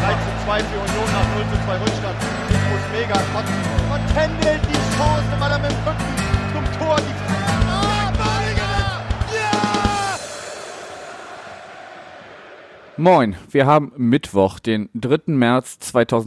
3:2 für Union nach 0:2 Rückstand. Infos mega kotzen. Und Kendall die Chance, weil er mit dem Rücken zum Tor die Moin, wir haben Mittwoch, den 3. März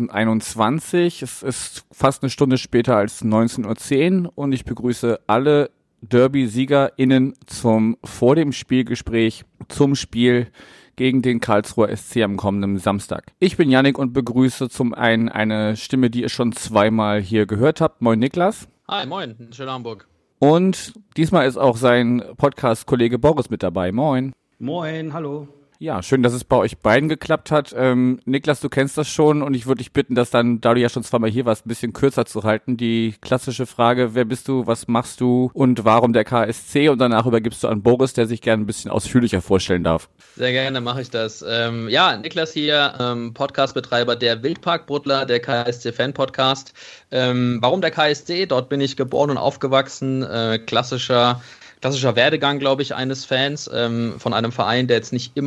2021. Es ist fast eine Stunde später als 19:10 Uhr und ich begrüße alle Derby-SiegerInnen zum vor dem Spielgespräch zum Spiel gegen den Karlsruher SC am kommenden Samstag. Ich bin Yannick und begrüße zum einen eine Stimme, die ihr schon zweimal hier gehört habt. Moin Niklas. Hi, moin, schönen Hamburg. Und diesmal ist auch sein Podcast-Kollege Boris mit dabei. Moin. Moin, hallo. Ja, schön, dass es bei euch beiden geklappt hat. Niklas, du kennst das schon und ich würde dich bitten, das dann, da du ja schon zweimal hier warst, ein bisschen kürzer zu halten. Die klassische Frage, wer bist du, was machst du und warum der KSC? Und danach übergibst du an Boris, der sich gerne ein bisschen ausführlicher vorstellen darf. Sehr gerne mache ich das. Niklas hier, Podcastbetreiber der Wildpark-Bruddler, der KSC-Fan-Podcast. Warum der KSC? Dort bin ich geboren und aufgewachsen. Klassischer Werdegang, glaube ich, eines Fans von einem Verein, der jetzt nicht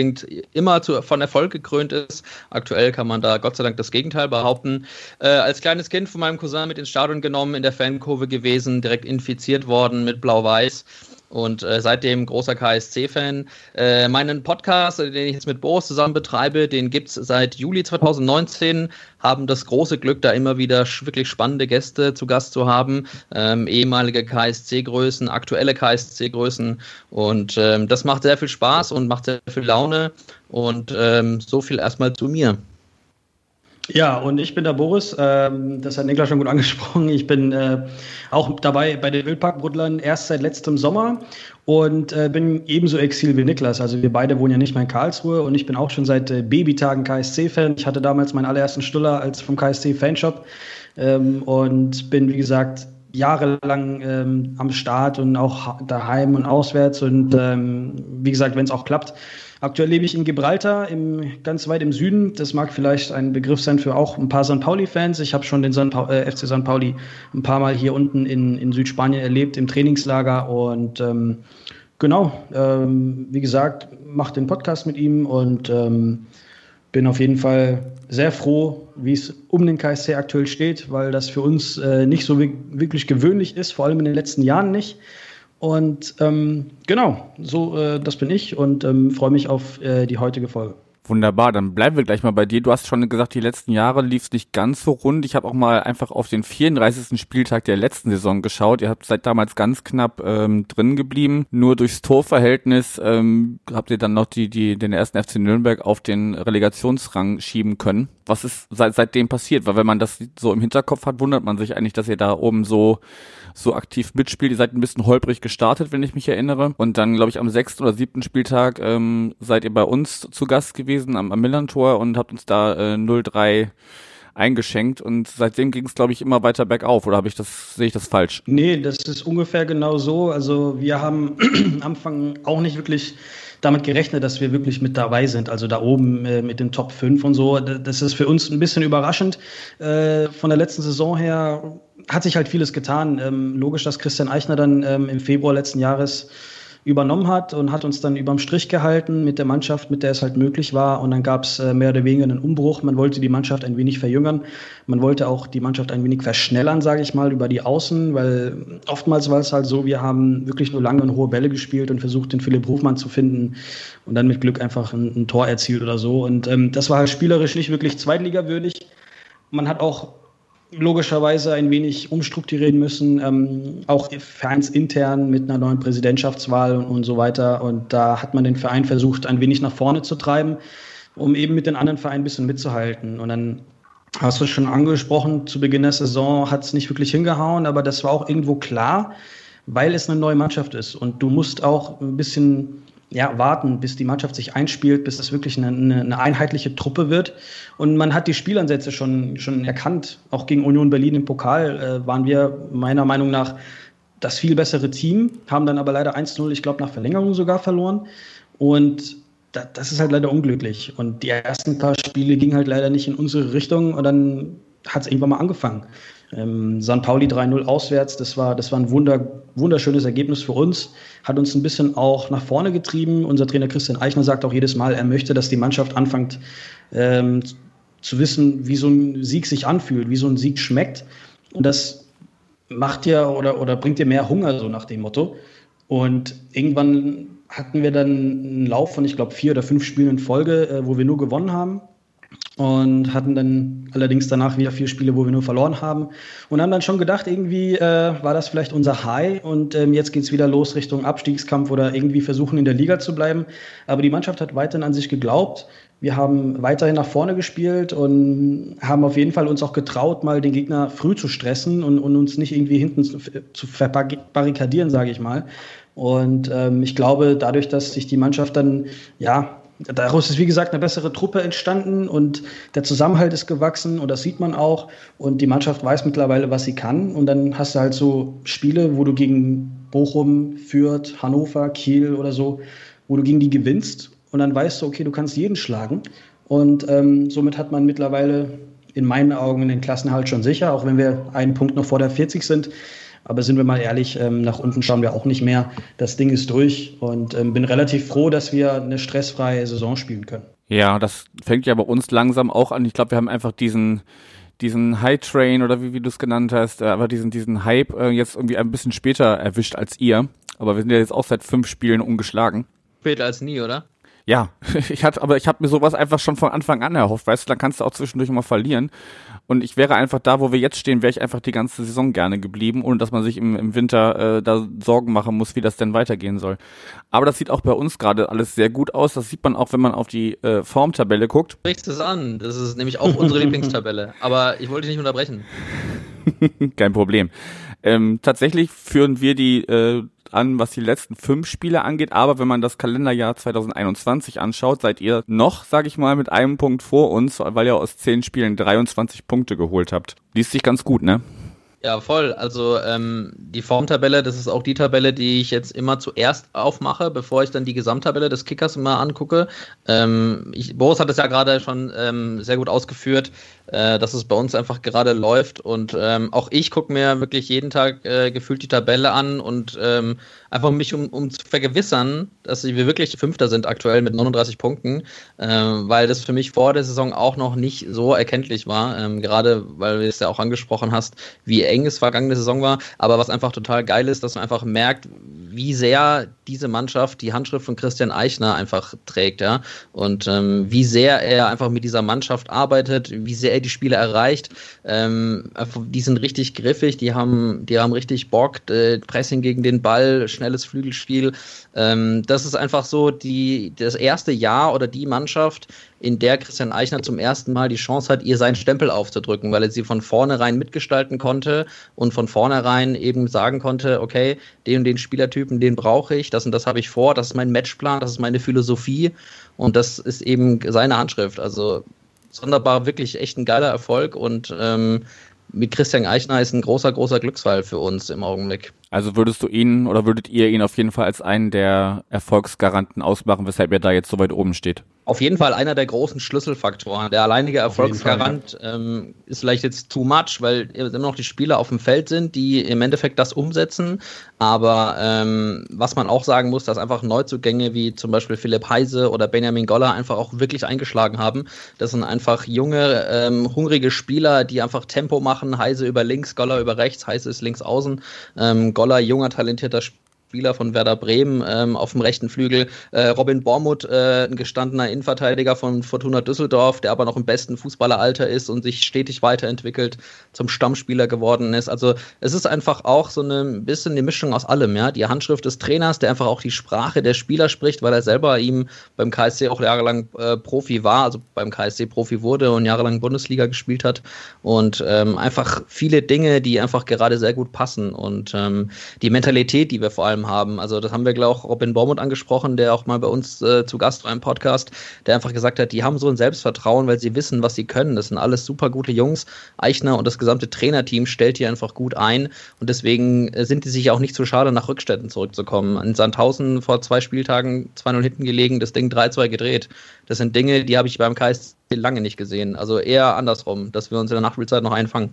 von Erfolg gekrönt ist. Aktuell kann man da Gott sei Dank das Gegenteil behaupten. Als kleines Kind von meinem Cousin mit ins Stadion genommen, in der Fankurve gewesen, direkt infiziert worden mit Blau-Weiß. Und seitdem großer KSC-Fan. Meinen Podcast, den ich jetzt mit Boris zusammen betreibe, den gibt's seit Juli 2019, haben das große Glück, da immer wieder wirklich spannende Gäste zu Gast zu haben, ehemalige KSC-Größen, aktuelle KSC-Größen und das macht sehr viel Spaß und macht sehr viel Laune und so viel erstmal zu mir. Ja, und ich bin der Boris, das hat Niklas schon gut angesprochen. Ich bin auch dabei bei den Wildpark-Bruddlern erst seit letztem Sommer und bin ebenso Exil wie Niklas. Also wir beide wohnen ja nicht mehr in Karlsruhe und ich bin auch schon seit Babytagen KSC-Fan. Ich hatte damals meinen allerersten Stuller vom KSC-Fanshop und bin, wie gesagt, jahrelang am Start und auch daheim und auswärts und wie gesagt, wenn es auch klappt. Aktuell lebe ich in Gibraltar, ganz weit im Süden. Das mag vielleicht ein Begriff sein für auch ein paar St. Pauli-Fans. Ich habe schon den FC St. Pauli ein paar Mal hier unten in Südspanien erlebt, im Trainingslager. Und wie gesagt, mache den Podcast mit ihm und bin auf jeden Fall sehr froh, wie es um den KSC aktuell steht, weil das für uns nicht so wirklich gewöhnlich ist, vor allem in den letzten Jahren nicht. Und das bin ich und freue mich auf die heutige Folge. Wunderbar, dann bleiben wir gleich mal bei dir. Du hast schon gesagt, die letzten Jahre lief es nicht ganz so rund. Ich habe auch mal einfach auf den 34. Spieltag der letzten Saison geschaut. Ihr habt seit damals ganz knapp drin geblieben. Nur durchs Torverhältnis habt ihr dann noch den ersten FC Nürnberg auf den Relegationsrang schieben können. Was ist seitdem passiert? Weil wenn man das so im Hinterkopf hat, wundert man sich eigentlich, dass ihr da oben so aktiv mitspielt. Ihr seid ein bisschen holprig gestartet, wenn ich mich erinnere. Und dann, glaube ich, am 6. oder 7. Spieltag seid ihr bei uns zu Gast gewesen am Millantor und habt uns da 0-3 eingeschenkt. Und seitdem ging es, glaube ich, immer weiter bergauf. Oder sehe ich das falsch? Nee, das ist ungefähr genau so. Also wir haben am Anfang auch nicht wirklich damit gerechnet, dass wir wirklich mit dabei sind, also da oben mit den Top 5 und so. Das ist für uns ein bisschen überraschend. Von der letzten Saison her hat sich halt vieles getan. Logisch, dass Christian Eichner dann im Februar letzten Jahres übernommen hat und hat uns dann überm Strich gehalten mit der Mannschaft, mit der es halt möglich war. Und dann gab es mehr oder weniger einen Umbruch. Man wollte die Mannschaft ein wenig verjüngern. Man wollte auch die Mannschaft ein wenig verschnellern, sage ich mal, über die Außen, weil oftmals war es halt so, wir haben wirklich nur lange und hohe Bälle gespielt und versucht, den Philipp Hofmann zu finden und dann mit Glück einfach ein Tor erzielt oder so. Und das war halt spielerisch nicht wirklich zweitligawürdig. Man hat auch logischerweise ein wenig umstrukturieren müssen, auch vereinsintern mit einer neuen Präsidentschaftswahl und so weiter. Und da hat man den Verein versucht, ein wenig nach vorne zu treiben, um eben mit den anderen Vereinen ein bisschen mitzuhalten. Und dann hast du schon angesprochen, zu Beginn der Saison hat es nicht wirklich hingehauen, aber das war auch irgendwo klar, weil es eine neue Mannschaft ist. Und du musst auch ein bisschen warten, bis die Mannschaft sich einspielt, bis es wirklich eine einheitliche Truppe wird. Und man hat die Spielansätze schon erkannt. Auch gegen Union Berlin im Pokal waren wir meiner Meinung nach das viel bessere Team, haben dann aber leider 1-0, ich glaube nach Verlängerung sogar verloren. Und das ist halt leider unglücklich. Und die ersten paar Spiele gingen halt leider nicht in unsere Richtung und dann hat es irgendwann mal angefangen. St. Pauli 3-0 auswärts, das war ein wunderschönes Ergebnis für uns, hat uns ein bisschen auch nach vorne getrieben. Unser Trainer Christian Eichner sagt auch jedes Mal, er möchte, dass die Mannschaft anfängt zu wissen, wie so ein Sieg sich anfühlt, wie so ein Sieg schmeckt. Und das macht dir oder bringt dir mehr Hunger, so nach dem Motto. Und irgendwann hatten wir dann einen Lauf von, ich glaube, 4 oder 5 Spielen in Folge, wo wir nur gewonnen haben. Und hatten dann allerdings danach wieder 4 Spiele, wo wir nur verloren haben. Und haben dann schon gedacht, irgendwie war das vielleicht unser High. Und jetzt geht's wieder los Richtung Abstiegskampf oder irgendwie versuchen, in der Liga zu bleiben. Aber die Mannschaft hat weiterhin an sich geglaubt. Wir haben weiterhin nach vorne gespielt und haben auf jeden Fall uns auch getraut, mal den Gegner früh zu stressen und uns nicht irgendwie hinten zu verbarrikadieren, sage ich mal. Und ich glaube, dadurch, dass sich die Mannschaft dann, daraus ist, wie gesagt, eine bessere Truppe entstanden und der Zusammenhalt ist gewachsen und das sieht man auch. Und die Mannschaft weiß mittlerweile, was sie kann. Und dann hast du halt so Spiele, wo du gegen Bochum, Fürth, Hannover, Kiel oder so, wo du gegen die gewinnst. Und dann weißt du, okay, du kannst jeden schlagen. Und somit hat man mittlerweile in meinen Augen den Klassenerhalt schon sicher, auch wenn wir einen Punkt noch vor der 40 sind. Aber sind wir mal ehrlich, nach unten schauen wir auch nicht mehr. Das Ding ist durch und bin relativ froh, dass wir eine stressfreie Saison spielen können. Ja, das fängt ja bei uns langsam auch an. Ich glaube, wir haben einfach diesen High-Train oder wie du es genannt hast, aber diesen Hype jetzt irgendwie ein bisschen später erwischt als ihr. Aber wir sind ja jetzt auch seit 5 Spielen ungeschlagen. Später als nie, oder? Ja, ich habe mir sowas einfach schon von Anfang an erhofft, weißt du, dann kannst du auch zwischendurch mal verlieren. Und ich wäre einfach da, wo wir jetzt stehen, wäre ich einfach die ganze Saison gerne geblieben, ohne dass man sich im Winter da Sorgen machen muss, wie das denn weitergehen soll. Aber das sieht auch bei uns gerade alles sehr gut aus. Das sieht man auch, wenn man auf die Formtabelle guckt. Du sprichst es an. Das ist nämlich auch unsere Lieblingstabelle. Aber ich wollte dich nicht unterbrechen. Kein Problem. Tatsächlich führen wir die an, was die letzten 5 Spiele angeht, aber wenn man das Kalenderjahr 2021 anschaut, seid ihr noch, sag ich mal, mit einem Punkt vor uns, weil ihr aus 10 Spielen 23 Punkte geholt habt. Liest sich ganz gut, ne? Ja, voll. Also die Formtabelle, das ist auch die Tabelle, die ich jetzt immer zuerst aufmache, bevor ich dann die Gesamttabelle des Kickers immer angucke. Boris hat es ja gerade schon sehr gut ausgeführt, dass es bei uns einfach gerade läuft und auch ich gucke mir wirklich jeden Tag gefühlt die Tabelle an und einfach mich um zu vergewissern, dass wir wirklich Fünfter sind aktuell mit 39 Punkten, weil das für mich vor der Saison auch noch nicht so erkenntlich war, gerade weil du es ja auch angesprochen hast, wie eng es vergangene Saison war, aber was einfach total geil ist, dass man einfach merkt, wie sehr diese Mannschaft die Handschrift von Christian Eichner einfach trägt, ja, und wie sehr er einfach mit dieser Mannschaft arbeitet, wie sehr er die Spiele erreicht, die sind richtig griffig, die haben richtig Bock, Pressing gegen den Ball, schnelles Flügelspiel, das ist einfach so das erste Jahr oder die Mannschaft, in der Christian Eichner zum ersten Mal die Chance hat, ihr seinen Stempel aufzudrücken, weil er sie von vornherein mitgestalten konnte und von vornherein eben sagen konnte, okay, den und den Spielertypen, den brauche ich, das und das habe ich vor, das ist mein Matchplan, das ist meine Philosophie und das ist eben seine Handschrift. Also sonderbar, wirklich echt ein geiler Erfolg und mit Christian Eichner ist ein großer, großer Glücksfall für uns im Augenblick. Also würdet ihr ihn auf jeden Fall als einen der Erfolgsgaranten ausmachen, weshalb er da jetzt so weit oben steht? Auf jeden Fall einer der großen Schlüsselfaktoren. Der alleinige Erfolgsgarant ist vielleicht jetzt too much, weil immer noch die Spieler auf dem Feld sind, die im Endeffekt das umsetzen. Aber was man auch sagen muss, dass einfach Neuzugänge wie zum Beispiel Philipp Heise oder Benjamin Goller einfach auch wirklich eingeschlagen haben. Das sind einfach junge, hungrige Spieler, die einfach Tempo machen. Heise über links, Goller über rechts, Heise ist links außen. Goller, junger, talentierter Spieler von Werder Bremen auf dem rechten Flügel. Robin Bormuth, ein gestandener Innenverteidiger von Fortuna Düsseldorf, der aber noch im besten Fußballeralter ist und sich stetig weiterentwickelt, zum Stammspieler geworden ist. Also es ist einfach auch so ein bisschen die Mischung aus allem. Ja? Die Handschrift des Trainers, der einfach auch die Sprache der Spieler spricht, weil er selber beim KSC auch jahrelang Profi war, also beim KSC Profi wurde und jahrelang Bundesliga gespielt hat. Und einfach viele Dinge, die einfach gerade sehr gut passen. Und die Mentalität, die wir vor allem haben. Also das haben wir, glaube ich, auch Robin Bormuth angesprochen, der auch mal bei uns zu Gast war im Podcast, der einfach gesagt hat, die haben so ein Selbstvertrauen, weil sie wissen, was sie können. Das sind alles super gute Jungs. Eichner und das gesamte Trainerteam stellt die einfach gut ein und deswegen sind die sich auch nicht so schade, nach Rückständen zurückzukommen. In Sandhausen vor 2 Spieltagen 2-0 hinten gelegen, das Ding 3-2 gedreht. Das sind Dinge, die habe ich beim KSC lange nicht gesehen. Also eher andersrum, dass wir uns in der Nachspielzeit noch einfangen.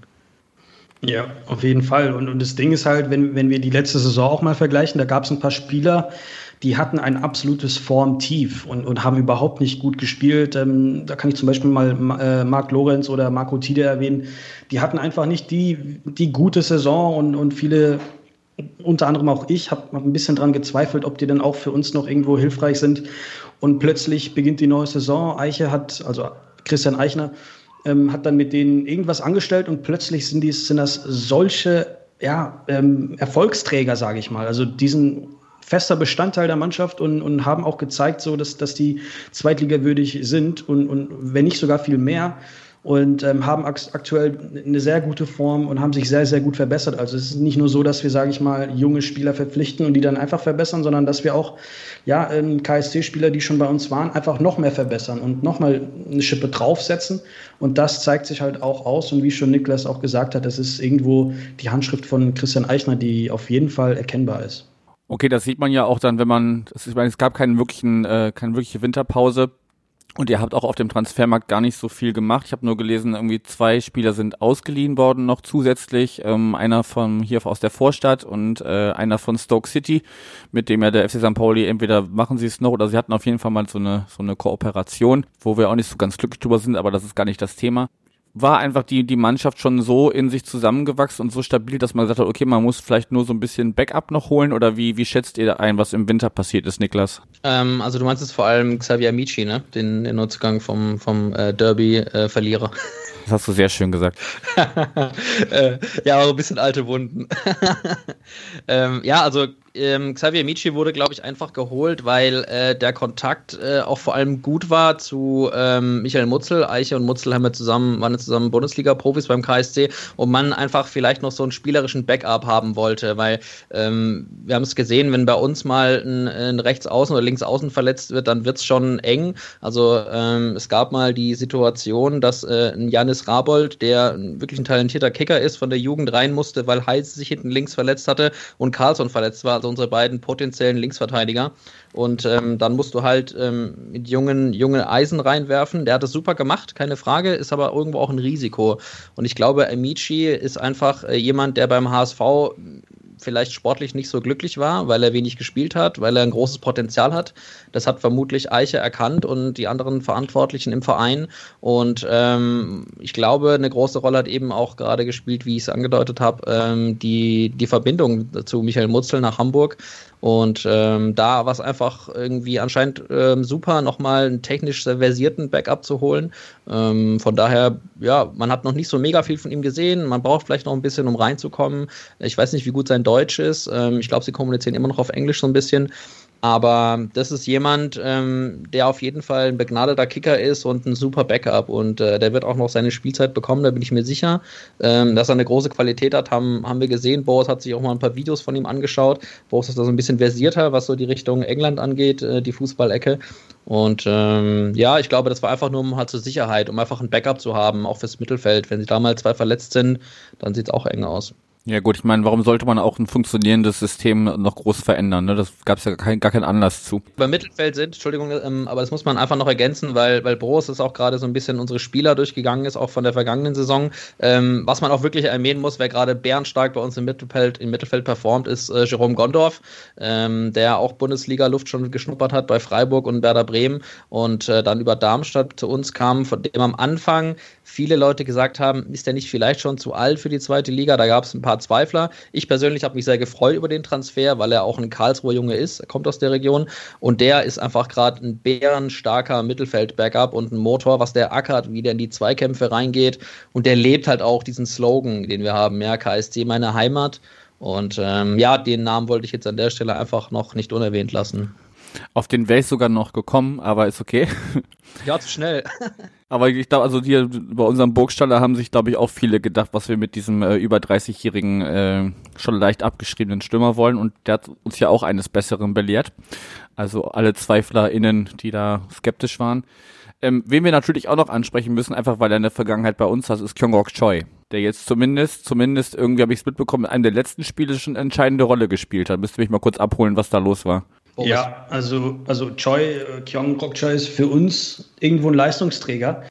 Ja, auf jeden Fall. Und das Ding ist halt, wenn wir die letzte Saison auch mal vergleichen, da gab es ein paar Spieler, die hatten ein absolutes Formtief und haben überhaupt nicht gut gespielt. Da kann ich zum Beispiel mal Marc Lorenz oder Marco Tide erwähnen. Die hatten einfach nicht die gute Saison und viele, unter anderem auch ich, habe ein bisschen dran gezweifelt, ob die dann auch für uns noch irgendwo hilfreich sind. Und plötzlich beginnt die neue Saison. Christian Eichner, hat dann mit denen irgendwas angestellt und plötzlich sind das solche Erfolgsträger, sage ich mal. Also diesen fester Bestandteil der Mannschaft und haben auch gezeigt, so dass die zweitligawürdig sind und wenn nicht sogar viel mehr. Und haben aktuell eine sehr gute Form und haben sich sehr, sehr gut verbessert. Also es ist nicht nur so, dass wir, sage ich mal, junge Spieler verpflichten und die dann einfach verbessern, sondern dass wir auch KSC-Spieler, die schon bei uns waren, einfach noch mehr verbessern und nochmal eine Schippe draufsetzen. Und das zeigt sich halt auch aus. Und wie schon Niklas auch gesagt hat, das ist irgendwo die Handschrift von Christian Eichner, die auf jeden Fall erkennbar ist. Okay, das sieht man ja auch dann, es gab keine wirkliche Winterpause. Und ihr habt auch auf dem Transfermarkt gar nicht so viel gemacht. Ich habe nur gelesen, irgendwie 2 Spieler sind ausgeliehen worden noch zusätzlich. Einer von hier aus der Vorstadt und einer von Stoke City, mit dem ja der FC St. Pauli, entweder machen sie es noch oder sie hatten auf jeden Fall mal so eine Kooperation, wo wir auch nicht so ganz glücklich drüber sind, aber das ist gar nicht das Thema. War einfach die Mannschaft schon so in sich zusammengewachsen und so stabil, dass man gesagt hat, okay, man muss vielleicht nur so ein bisschen Backup noch holen, oder wie schätzt ihr ein, was im Winter passiert ist, Niklas? Also du meinst jetzt vor allem Xavier Amici, ne? Den Neuzugang vom Derby-Verlierer. Das hast du sehr schön gesagt. Ja, aber ein bisschen alte Wunden. Xavier Amici wurde, glaube ich, einfach geholt, weil der Kontakt auch vor allem gut war zu Michael Mutzel. Eiche und Mutzel waren zusammen Bundesliga-Profis beim KSC und man einfach vielleicht noch so einen spielerischen Backup haben wollte, weil wir haben es gesehen, wenn bei uns mal ein Rechtsaußen oder Linksaußen verletzt wird, dann wird es schon eng. Also es gab mal die Situation, dass ein Janis Rabold, der wirklich ein talentierter Kicker ist, von der Jugend rein musste, weil Heise sich hinten links verletzt hatte und Carlsson verletzt war, also unsere beiden potenziellen Linksverteidiger. Und dann musst du halt mit junge Eisen reinwerfen. Der hat das super gemacht, keine Frage, ist aber irgendwo auch ein Risiko. Und ich glaube, Amici ist einfach jemand, der beim HSV vielleicht sportlich nicht so glücklich war, weil er wenig gespielt hat, weil er ein großes Potenzial hat. Das hat vermutlich Eiche erkannt und die anderen Verantwortlichen im Verein. Und ich glaube, eine große Rolle hat eben auch gerade gespielt, wie ich es angedeutet habe, die Verbindung zu Michael Mutzel nach Hamburg. Und da war es einfach irgendwie anscheinend super, nochmal einen technisch sehr versierten Backup zu holen. Von daher, ja, man hat noch nicht so mega viel von ihm gesehen. Man braucht vielleicht noch ein bisschen, um reinzukommen. Ich weiß nicht, wie gut sein Deutsch ist. Ich glaube, sie kommunizieren immer noch auf Englisch so ein bisschen. Aber das ist jemand, der auf jeden Fall ein begnadeter Kicker ist und ein super Backup. Und der wird auch noch seine Spielzeit bekommen, da bin ich mir sicher. Dass er eine große Qualität hat, haben wir gesehen. Boris hat sich auch mal ein paar Videos von ihm angeschaut. Boris ist da so ein bisschen versierter, was so die Richtung England angeht, die Fußballecke. Und ich glaube, das war einfach nur halt zur Sicherheit, um einfach ein Backup zu haben, auch fürs Mittelfeld. Wenn sie da mal 2 verletzt sind, dann sieht es auch eng aus. Ja gut, ich meine, warum sollte man auch ein funktionierendes System noch groß verändern? Ne? Das gab es ja gar keinen Anlass zu. Beim Mittelfeld aber das muss man einfach noch ergänzen, weil Boris ist auch gerade so ein bisschen unsere Spieler durchgegangen ist, auch von der vergangenen Saison. Was man auch wirklich erwähnen muss, wer gerade bärenstark bei uns im Mittelfeld performt, ist Jerome Gondorf, der auch Bundesliga-Luft schon geschnuppert hat bei Freiburg und Werder Bremen und dann über Darmstadt zu uns kam, von dem am Anfang viele Leute gesagt haben, ist der nicht vielleicht schon zu alt für die zweite Liga? Da gab es ein paar Zweifler. Ich persönlich habe mich sehr gefreut über den Transfer, weil er auch ein Karlsruher Junge ist, er kommt aus der Region und der ist einfach gerade ein bärenstarker Mittelfeld-Backup und ein Motor, was der ackert, wie der in die Zweikämpfe reingeht und der lebt halt auch diesen Slogan, den wir haben, ja, KSC meine Heimat und den Namen wollte ich jetzt an der Stelle einfach noch nicht unerwähnt lassen. Auf den wäre ich sogar noch gekommen, aber ist okay. Ja, zu schnell. Aber ich glaube, also hier bei unserem Burgstaller haben sich, glaube ich, auch viele gedacht, was wir mit diesem über 30-jährigen schon leicht abgeschriebenen Stürmer wollen. Und der hat uns ja auch eines Besseren belehrt. Also alle ZweiflerInnen, die da skeptisch waren. Wen wir natürlich auch noch ansprechen müssen, einfach weil er in der Vergangenheit bei uns hat, ist Kyung-Ok Choi, der jetzt zumindest irgendwie, habe ich es mitbekommen, in einem der letzten Spiele schon eine entscheidende Rolle gespielt hat. Müsst ihr mich mal kurz abholen, was da los war. Ja, also Kyung-Ok Choi ist für uns irgendwo ein Leistungsträger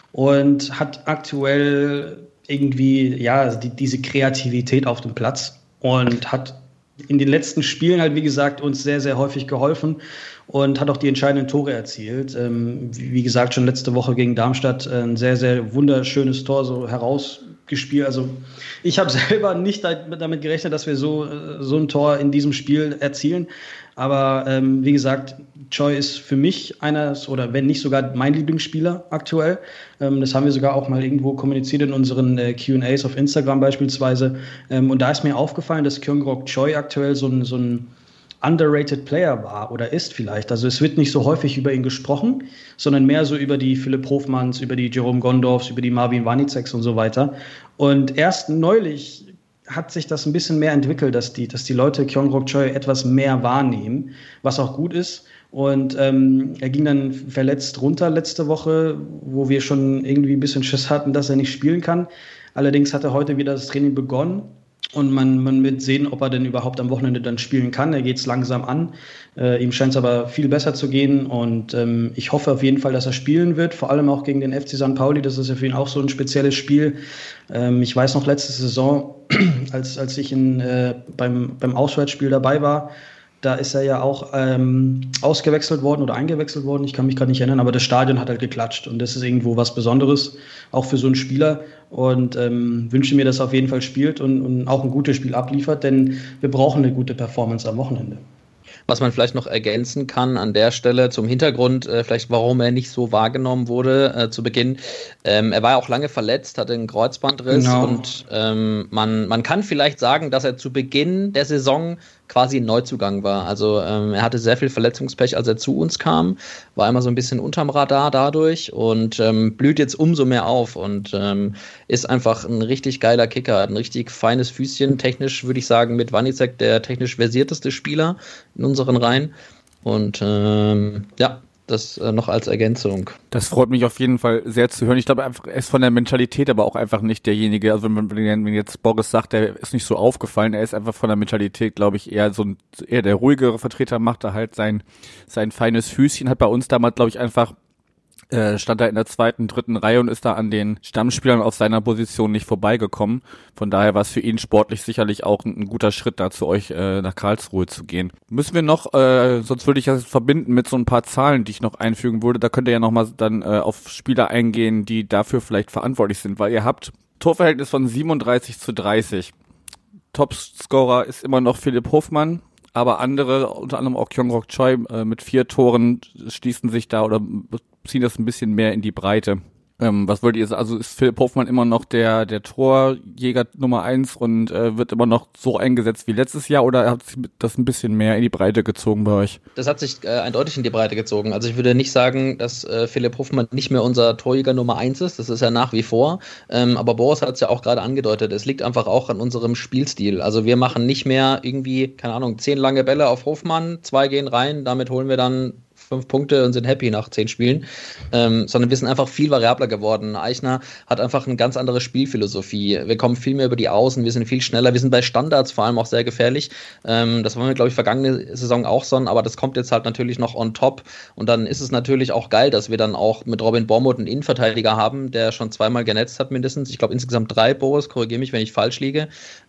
und hat aktuell irgendwie diese Kreativität auf dem Platz und hat in den letzten Spielen halt, wie gesagt, uns sehr, sehr häufig geholfen und hat auch die entscheidenden Tore erzielt. Wie gesagt, schon letzte Woche gegen Darmstadt ein sehr, sehr wunderschönes Tor so herausgespielt. Also ich habe selber nicht damit gerechnet, dass wir so ein Tor in diesem Spiel erzielen. Aber wie gesagt, Choi ist für mich oder wenn nicht sogar mein Lieblingsspieler aktuell. Das haben wir sogar auch mal irgendwo kommuniziert in unseren Q&As auf Instagram beispielsweise. Und da ist mir aufgefallen, dass Kyung-Rok Choi aktuell so ein underrated Player war oder ist vielleicht. Also es wird nicht so häufig über ihn gesprochen, sondern mehr so über die Philipp Hofmanns, über die Jerome Gondorfs, über die Marvin Waniceks und so weiter. Und erst neulich hat sich das ein bisschen mehr entwickelt, dass die Leute Kyung-Rok Choi etwas mehr wahrnehmen, was auch gut ist. Und er ging dann verletzt runter letzte Woche, wo wir schon irgendwie ein bisschen Schiss hatten, dass er nicht spielen kann. Allerdings hat er heute wieder das Training begonnen. Und man wird sehen, ob er denn überhaupt am Wochenende dann spielen kann. Er geht es langsam an. Ihm scheint es aber viel besser zu gehen. Und ich hoffe auf jeden Fall, dass er spielen wird. Vor allem auch gegen den FC St. Pauli. Das ist ja für ihn auch so ein spezielles Spiel. Ich weiß noch, letzte Saison, als ich beim Auswärtsspiel dabei war, da ist er ja auch ausgewechselt worden oder eingewechselt worden. Ich kann mich gerade nicht erinnern, aber das Stadion hat halt geklatscht. Und das ist irgendwo was Besonderes, auch für so einen Spieler. Und wünsche mir, dass er auf jeden Fall spielt und auch ein gutes Spiel abliefert, denn wir brauchen eine gute Performance am Wochenende. Was man vielleicht noch ergänzen kann an der Stelle zum Hintergrund, vielleicht warum er nicht so wahrgenommen wurde zu Beginn. Er war ja auch lange verletzt, hatte einen Kreuzbandriss, genau. Und man kann vielleicht sagen, dass er zu Beginn der Saison quasi ein Neuzugang war. Also er hatte sehr viel Verletzungspech, als er zu uns kam, war immer so ein bisschen unterm Radar dadurch und blüht jetzt umso mehr auf und ist einfach ein richtig geiler Kicker, hat ein richtig feines Füßchen, technisch würde ich sagen mit Wanicek der technisch versierteste Spieler in unseren Reihen und ja, das noch als Ergänzung. Das freut mich auf jeden Fall sehr zu hören. Ich glaube einfach, er ist von der Mentalität aber auch einfach nicht derjenige, also wenn jetzt Boris sagt, der ist nicht so aufgefallen, er ist einfach von der Mentalität, glaube ich, eher der ruhigere Vertreter, macht da halt sein feines Füßchen, hat bei uns damals, glaube ich, einfach stand da in der 2., 3. Reihe und ist da an den Stammspielern auf seiner Position nicht vorbeigekommen. Von daher war es für ihn sportlich sicherlich auch ein guter Schritt, da zu euch nach Karlsruhe zu gehen. Müssen wir noch, sonst würde ich das verbinden mit so ein paar Zahlen, die ich noch einfügen würde. Da könnt ihr ja nochmal dann auf Spieler eingehen, die dafür vielleicht verantwortlich sind, weil ihr habt Torverhältnis von 37:30. Topscorer ist immer noch Philipp Hofmann. Aber andere, unter anderem auch Kyung-Rok Choi mit 4 Toren schließen sich da oder ziehen das ein bisschen mehr in die Breite. Was wollt ihr sagen? Also ist Philipp Hofmann immer noch der Torjäger Nummer 1 und wird immer noch so eingesetzt wie letztes Jahr oder hat sich das ein bisschen mehr in die Breite gezogen bei euch? Das hat sich eindeutig in die Breite gezogen. Also ich würde nicht sagen, dass Philipp Hofmann nicht mehr unser Torjäger Nummer 1 ist. Das ist er nach wie vor. Aber Boris hat es ja auch gerade angedeutet. Es liegt einfach auch an unserem Spielstil. Also wir machen nicht mehr irgendwie, keine Ahnung, 10 lange Bälle auf Hofmann, 2 gehen rein, damit holen wir dann 5 Punkte und sind happy nach 10 Spielen, sondern wir sind einfach viel variabler geworden. Eichner hat einfach eine ganz andere Spielphilosophie. Wir kommen viel mehr über die Außen, wir sind viel schneller, wir sind bei Standards vor allem auch sehr gefährlich. Das waren wir, glaube ich, vergangene Saison auch so, aber das kommt jetzt halt natürlich noch on top und dann ist es natürlich auch geil, dass wir dann auch mit Robin Bormuth einen Innenverteidiger haben, der schon 2-mal genetzt hat mindestens. Ich glaube insgesamt 3, Boris, korrigiere mich, wenn ich falsch liege.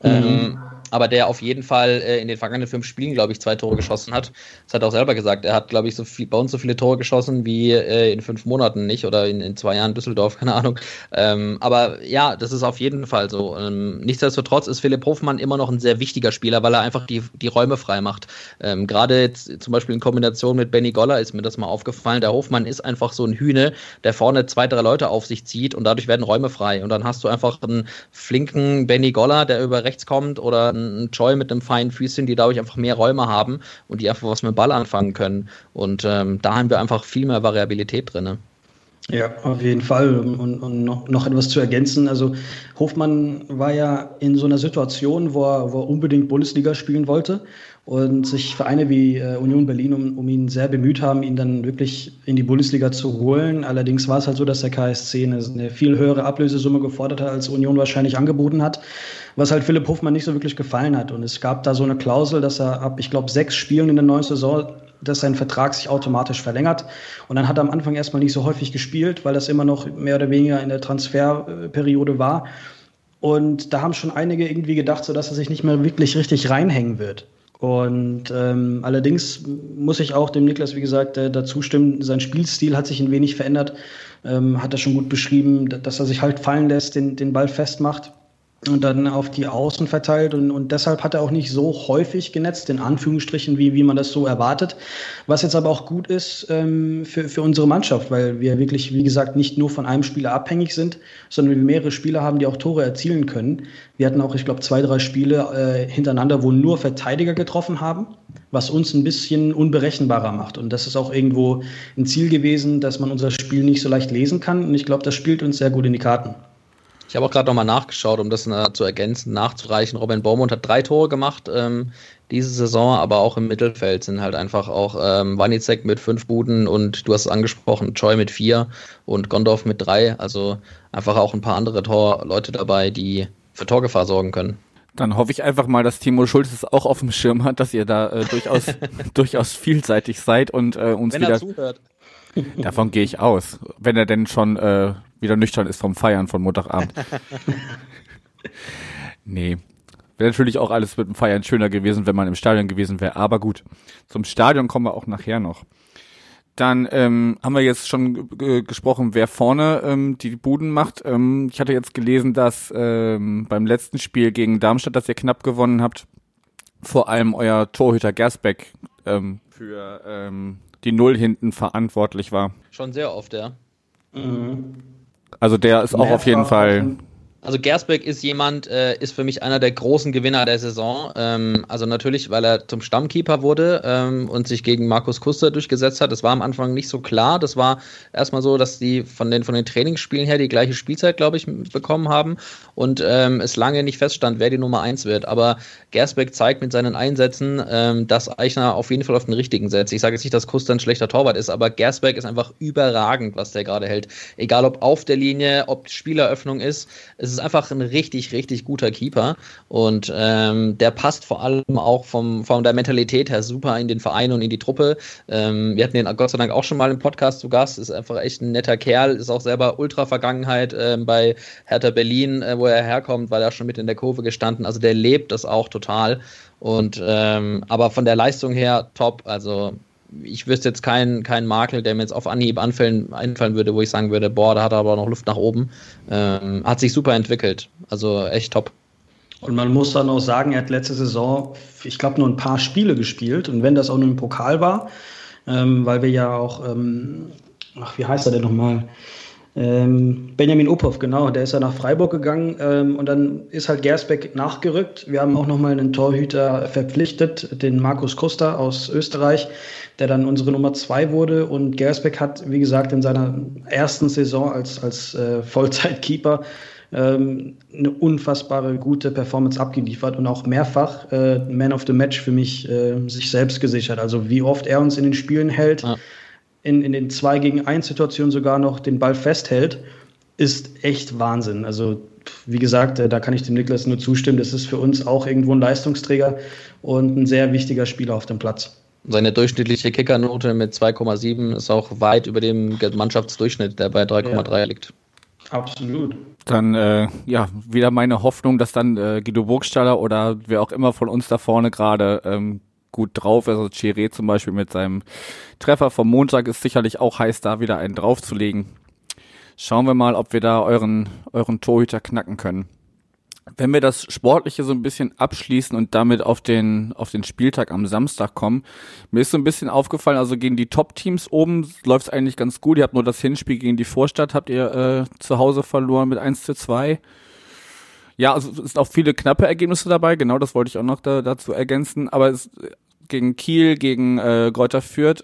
Aber der auf jeden Fall in den vergangenen 5 Spielen, glaube ich, 2 Tore geschossen hat. Das hat er auch selber gesagt. Er hat, glaube ich, bei uns so viele Tore geschossen wie in 5 Monaten nicht oder in 2 Jahren Düsseldorf, keine Ahnung. Aber ja, das ist auf jeden Fall so. Nichtsdestotrotz ist Philipp Hofmann immer noch ein sehr wichtiger Spieler, weil er einfach die Räume frei macht. Gerade jetzt zum Beispiel in Kombination mit Benny Goller ist mir das mal aufgefallen. Der Hofmann ist einfach so ein Hühne, der vorne 2, 3 Leute auf sich zieht und dadurch werden Räume frei. Und dann hast du einfach einen flinken Benny Goller, der über rechts kommt oder einen Choi mit einem feinen Füßchen, die dadurch einfach mehr Räume haben und die einfach was mit dem Ball anfangen können. Und da haben wir einfach viel mehr Variabilität drin. Ne? Ja, auf jeden Fall. Und noch etwas zu ergänzen. Also Hofmann war ja in so einer Situation, wo er unbedingt Bundesliga spielen wollte und sich Vereine wie Union Berlin um ihn sehr bemüht haben, ihn dann wirklich in die Bundesliga zu holen. Allerdings war es halt so, dass der KSC eine viel höhere Ablösesumme gefordert hat, als Union wahrscheinlich angeboten hat, was halt Philipp Hofmann nicht so wirklich gefallen hat. Und es gab da so eine Klausel, dass er ab, ich glaube, 6 Spielen in der neuen Saison, dass sein Vertrag sich automatisch verlängert. Und dann hat er am Anfang erstmal nicht so häufig gespielt, weil das immer noch mehr oder weniger in der Transferperiode war. Und da haben schon einige irgendwie gedacht, so dass er sich nicht mehr wirklich richtig reinhängen wird. Und allerdings muss ich auch dem Niklas, wie gesagt, dazu stimmen, sein Spielstil hat sich ein wenig verändert, hat er schon gut beschrieben, dass er sich halt fallen lässt, den Ball festmacht und dann auf die Außen verteilt und deshalb hat er auch nicht so häufig genetzt, in Anführungsstrichen, wie man das so erwartet. Was jetzt aber auch gut ist für unsere Mannschaft, weil wir wirklich, wie gesagt, nicht nur von einem Spieler abhängig sind, sondern wir mehrere Spieler haben, die auch Tore erzielen können. Wir hatten auch, ich glaube, 2, 3 Spiele hintereinander, wo nur Verteidiger getroffen haben, was uns ein bisschen unberechenbarer macht. Und das ist auch irgendwo ein Ziel gewesen, dass man unser Spiel nicht so leicht lesen kann. Und ich glaube, das spielt uns sehr gut in die Karten. Ich habe auch gerade nochmal nachgeschaut, um das zu ergänzen, nachzureichen. Robin Baumund hat 3 Tore gemacht diese Saison, aber auch im Mittelfeld sind halt einfach auch Wanizek mit 5 Buden und du hast es angesprochen, Choi mit 4 und Gondorf mit 3. Also einfach auch ein paar andere Leute dabei, die für Torgefahr sorgen können. Dann hoffe ich einfach mal, dass Timo Schulz es auch auf dem Schirm hat, dass ihr da durchaus vielseitig seid und uns wenn wieder... er zuhört. Davon gehe ich aus, wenn er denn schon wieder nüchtern ist vom Feiern von Montagabend. Nee, wäre natürlich auch alles mit dem Feiern schöner gewesen, wenn man im Stadion gewesen wäre. Aber gut, zum Stadion kommen wir auch nachher noch. Dann haben wir jetzt schon gesprochen, wer vorne die Buden macht. Ich hatte jetzt gelesen, dass beim letzten Spiel gegen Darmstadt, das ihr knapp gewonnen habt, vor allem euer Torhüter Gersbeck für die Null hinten verantwortlich war. Schon sehr oft, ja. Also der ist auch auf jeden Fall... Also Gersbeck ist ist für mich einer der großen Gewinner der Saison. Also natürlich, weil er zum Stammkeeper wurde und sich gegen Markus Kuster durchgesetzt hat. Das war am Anfang nicht so klar. Das war erstmal so, dass die von den Trainingsspielen her die gleiche Spielzeit, glaube ich, bekommen haben und es lange nicht feststand, wer die Nummer 1 wird. Aber Gersbeck zeigt mit seinen Einsätzen, dass Eichner auf jeden Fall auf den richtigen setzt. Ich sage jetzt nicht, dass Kuster ein schlechter Torwart ist, aber Gersbeck ist einfach überragend, was der gerade hält. Egal ob auf der Linie, ob Spieleröffnung ist. Es ist einfach ein richtig, richtig guter Keeper und der passt vor allem auch von der Mentalität her super in den Verein und in die Truppe. Wir hatten den Gott sei Dank auch schon mal im Podcast zu Gast, ist einfach echt ein netter Kerl, ist auch selber Ultra-Vergangenheit bei Hertha Berlin, wo er herkommt, weil er schon mit in der Kurve gestanden, also der lebt das auch total und aber von der Leistung her top, also ich wüsste jetzt keinen Makel, der mir jetzt auf Anhieb einfallen würde, wo ich sagen würde, boah, da hat er aber noch Luft nach oben. Hat sich super entwickelt. Also echt top. Und man muss dann auch sagen, er hat letzte Saison, ich glaube, nur ein paar Spiele gespielt. Und wenn das auch nur im Pokal war, weil wir ja auch, wie heißt er denn nochmal? Benjamin Uphoff, genau, der ist ja nach Freiburg gegangen und dann ist halt Gersbeck nachgerückt. Wir haben auch nochmal einen Torhüter verpflichtet, den Markus Kuster aus Österreich, der dann unsere Nummer 2 wurde und Gersbeck hat, wie gesagt, in seiner ersten Saison als Vollzeitkeeper eine unfassbare gute Performance abgeliefert und auch mehrfach Man of the Match für mich sich selbst gesichert. Also wie oft er uns in den Spielen hält, ja. In den 2-gegen-1-Situationen sogar noch den Ball festhält, ist echt Wahnsinn. Also wie gesagt, da kann ich dem Niklas nur zustimmen. Das ist für uns auch irgendwo ein Leistungsträger und ein sehr wichtiger Spieler auf dem Platz. Seine durchschnittliche Kickernote mit 2,7 ist auch weit über dem Mannschaftsdurchschnitt, der bei 3,3 liegt. Absolut. Dann, wieder meine Hoffnung, dass dann Guido Burgstaller oder wer auch immer von uns da vorne gerade gut drauf, also Chiré zum Beispiel mit seinem Treffer vom Montag ist sicherlich auch heiß, da wieder einen draufzulegen. Schauen wir mal, ob wir da euren Torhüter knacken können. Wenn wir das Sportliche so ein bisschen abschließen und damit auf den Spieltag am Samstag kommen, mir ist so ein bisschen aufgefallen, also gegen die Top-Teams oben läuft es eigentlich ganz gut. Ihr habt nur das Hinspiel gegen die Vorstadt, habt ihr zu Hause verloren mit 1:2. Ja, also es sind auch viele knappe Ergebnisse dabei, genau, das wollte ich auch noch dazu ergänzen, aber es gegen Kiel, gegen Greuther Fürth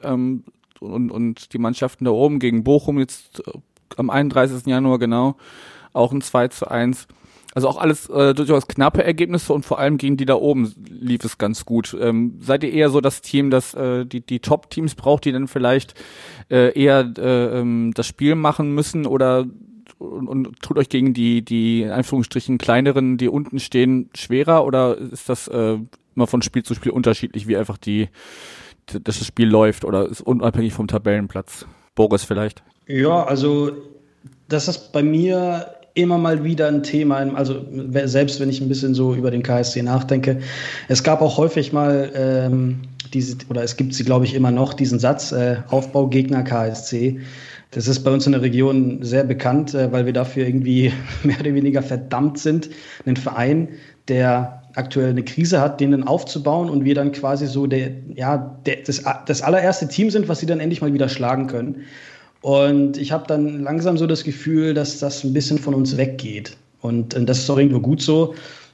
und die Mannschaften da oben, gegen Bochum jetzt am 31. Januar, genau, auch ein 2:1. Also auch alles durchaus knappe Ergebnisse und vor allem gegen die da oben lief es ganz gut. Seid ihr eher so das Team, das die Top-Teams braucht, die dann vielleicht eher das Spiel machen müssen oder und tut euch gegen die in Anführungsstrichen kleineren, die unten stehen, schwerer oder ist das immer von Spiel zu Spiel unterschiedlich, wie einfach dass das Spiel läuft oder ist unabhängig vom Tabellenplatz? Boris vielleicht? Ja, also das ist bei mir immer mal wieder ein Thema, also selbst wenn ich ein bisschen so über den KSC nachdenke. Es gab auch häufig mal es gibt sie, glaube ich, immer noch, diesen Satz, Aufbaugegner KSC. Das ist bei uns in der Region sehr bekannt, weil wir dafür irgendwie mehr oder weniger verdammt sind, einen Verein, der aktuell eine Krise hat, den dann aufzubauen und wir dann quasi so das allererste Team sind, was sie dann endlich mal wieder schlagen können. Und ich habe dann langsam so das Gefühl, dass das ein bisschen von uns weggeht. Und das ist auch irgendwo gut so.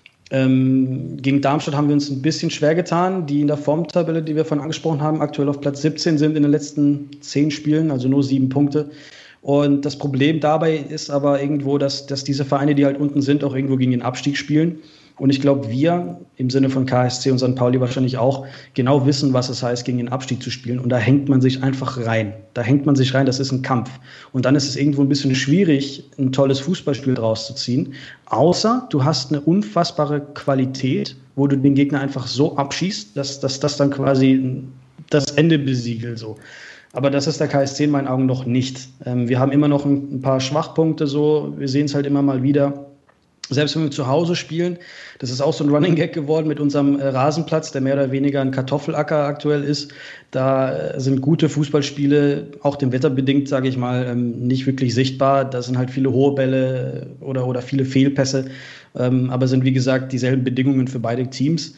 Gegen Darmstadt haben wir uns ein bisschen schwer getan, die in der Formtabelle, die wir vorhin angesprochen haben, aktuell auf Platz 17 sind in den letzten 10 Spielen, also nur 7 Punkte. Und das Problem dabei ist aber irgendwo, dass diese Vereine, die halt unten sind, auch irgendwo gegen den Abstieg spielen. Und ich glaube, wir im Sinne von KSC und St. Pauli wahrscheinlich auch genau wissen, was es heißt, gegen den Abstieg zu spielen. Und da hängt man sich einfach rein. Das ist ein Kampf. Und dann ist es irgendwo ein bisschen schwierig, ein tolles Fußballspiel draus zu ziehen. Außer du hast eine unfassbare Qualität, wo du den Gegner einfach so abschießt, dass das dann quasi das Ende besiegelt. So. Aber das ist der KSC in meinen Augen noch nicht. Wir haben immer noch ein paar Schwachpunkte. So. Wir sehen es halt immer mal wieder. Selbst wenn wir zu Hause spielen, das ist auch so ein Running Gag geworden mit unserem Rasenplatz, der mehr oder weniger ein Kartoffelacker aktuell ist. Da sind gute Fußballspiele, auch dem Wetter bedingt, sage ich mal, nicht wirklich sichtbar. Da sind halt viele hohe Bälle oder viele Fehlpässe, aber sind wie gesagt dieselben Bedingungen für beide Teams.